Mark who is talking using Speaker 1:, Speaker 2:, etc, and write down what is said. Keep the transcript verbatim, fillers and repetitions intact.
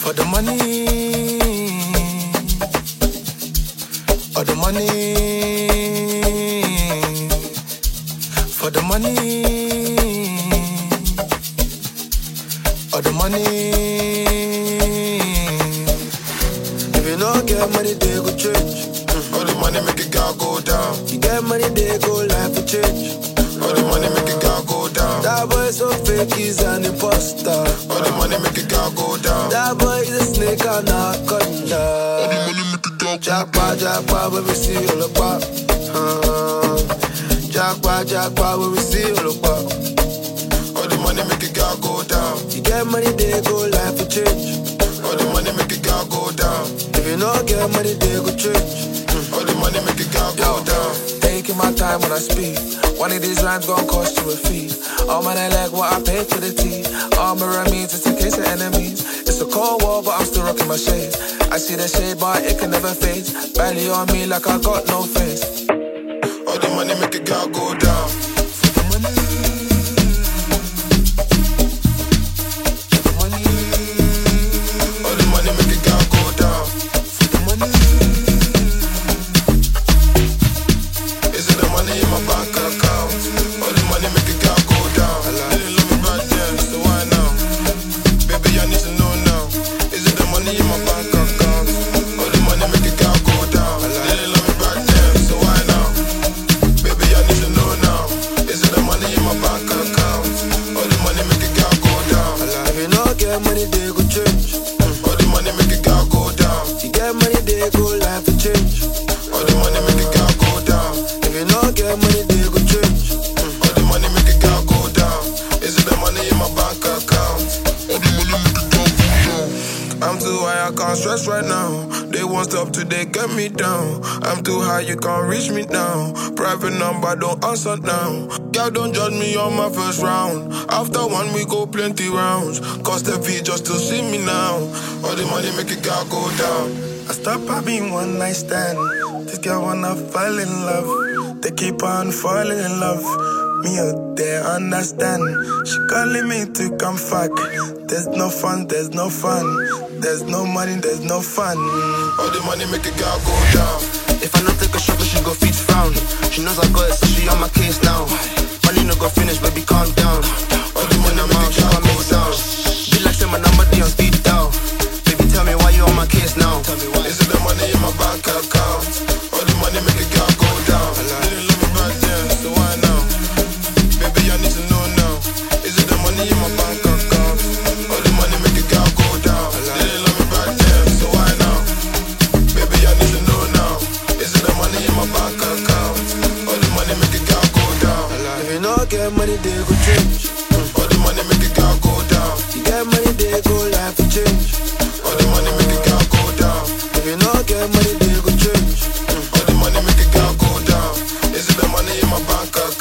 Speaker 1: For the money, all the money, for the money, all the money. If you don't get money, they go change. All the money make it girl go down. You get money, they go life for change. All the money make it girl go down. That boy so fake, he's an imposter. All the money make it girl go down. That boy is a snake and a conda. All the money make it girl go down. Jackpot, jackpot, when we see all the pop. Uh, jackpot, jackpot, when we see all the pop. All the money make it girl go down. You get money, they go life for change. All the money make it girl go down. If you don't get money, they go change. All the money make it girl go down. Taking my time when I speak. One of these rhymes gon' cost you a fee. All man, I like what I paid for the tea. All mirror means it's in case of enemies. It's a cold war, but I'm still rocking my shades. I see the shade, but it can never fade. Barely on me like I got no face. All the money make it girl go down. For the money, for the money, all the money make it girl go down. For the money, is it the money in my bank account? All the money make it girl go down. Didn't love me back then, so why now? Baby, I need to know now. Is it the money in my bank account? All the money make it girl go down. Didn't love me back then, so why now? Baby, I need to know now. Is it the money in my bank account? All the money make it girl go down. If you don't get money, they go change. All the money make it girl go down. You get money, they go life for change. All the money make it girl go down. If you don't get money, they go change. All the money make it girl go down. Is it the money in my bank account? All the money make it girl go down. I'm too high, I can't stress right now. They won't stop till they get me down. I'm too high, you can't reach me now. Private number, don't answer now. Girl, don't judge me on my first round. After one, we go plenty rounds. Cost the fee just to see me now. All the money make it girl go down. I stop having one night stand. This girl wanna fall in love. They keep on falling in love. Me out there understand. She calling me to come fuck. There's no fun, there's no fun. There's no money, there's no fun. All the money make a girl go down.
Speaker 2: If I don't take a shot, she go feet frown. She knows I got it, so she on my case now. Money no go finish, baby, calm down. All the money I'm out, she can't make sound. Be like say my number D on speed down. Baby, tell me why you on my case now.
Speaker 1: Is it the money in my bank account? All the money make a girl go down. Didn't love me back then, so why now? Baby, I need to know now. Is it the money in my bank account? All the money make a girl go down. Didn't love me back then, so why now? Baby, I need to know now. Is it the money in my bank account? All the money make a girl go down. If you don't get money, they go change. All the money make a girl go down. You get money, they go life for change. All the money make a girl go down. If you don't get money, they go change. All the money make a girl go down. Is it the money in my bank account?